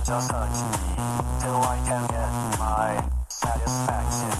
just touch me till I can get my satisfaction.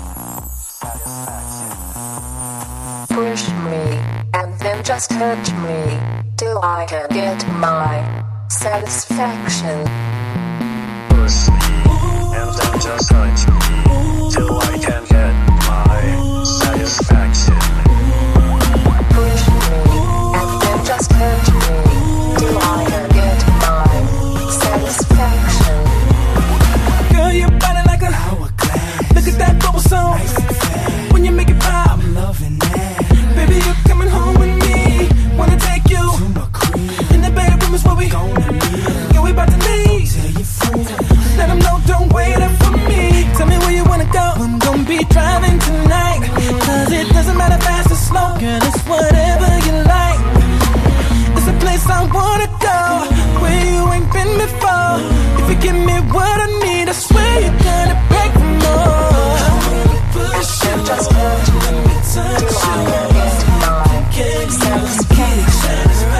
Push me, and then just touch me till I can get my satisfaction. Push me, and then just touch me till I can get my satisfaction. Push me, and then just touch me till I can get my satisfaction. Girl, your body like a hourglass. Look at that bubble song. Nice and fast. When you make it pop, I'm loving that. Baby, you're coming home with me. Wanna take you to my crib. In the bedroom is where we gonna live. Yeah, we about to leave. Tell your friends. Let them know, don't wait up for me. Tell me where you wanna go. I'm gonna be driving tonight. Cause it doesn't matter fast or slow. Girl, it's whatever you like. It's a place I wanna go, where you ain't been before. If you give me what I need, I swear you're gonna break for more. Push you, Just touch me till I can get my satisfaction.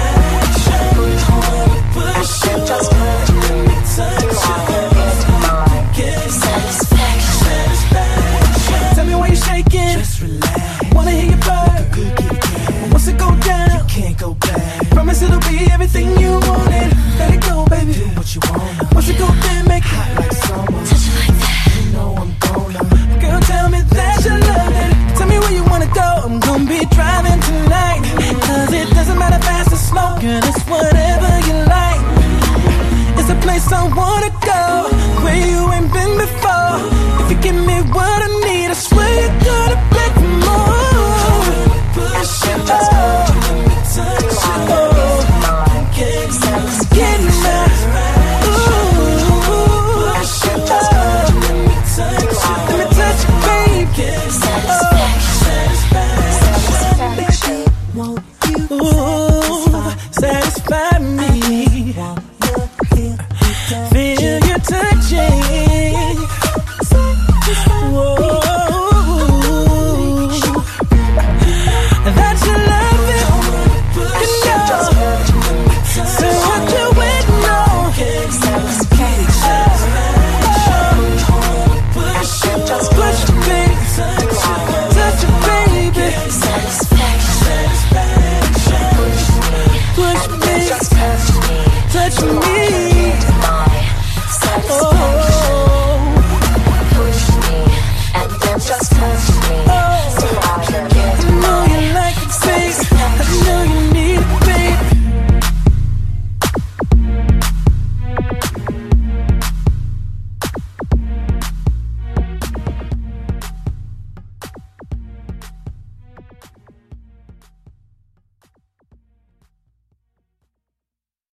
push you, Just touch me till I can get my satisfaction. Tell me why you're shaking. Just relax. Wanna hear your bird. Once it go down, you can't go back. Promise it'll be everything you wanted. Let it go, baby. Do what you want. Once it go down, make it hot like summer. Touch it like that. You know I'm gonna. Girl, tell me that you love it. Tell me where you wanna go. I'm gonna be driving tonight. Cause it doesn't matter fast or slow. Girl, it's whatever you like. It's a place I wanna go, where you ain't been before. If you give me what I need, I swear you're gonna beg for more. Push you, Just touch me touch till I you. can get my Get satisfaction. Push you, Just touch me touch till I you. Let me can touch you, baby. satisfaction. Ooh, satisfy me. Feel you touching. Whoa. That you love it. You know. So what you waiting on? Push you, baby. Touch you, baby. Push me, touch me.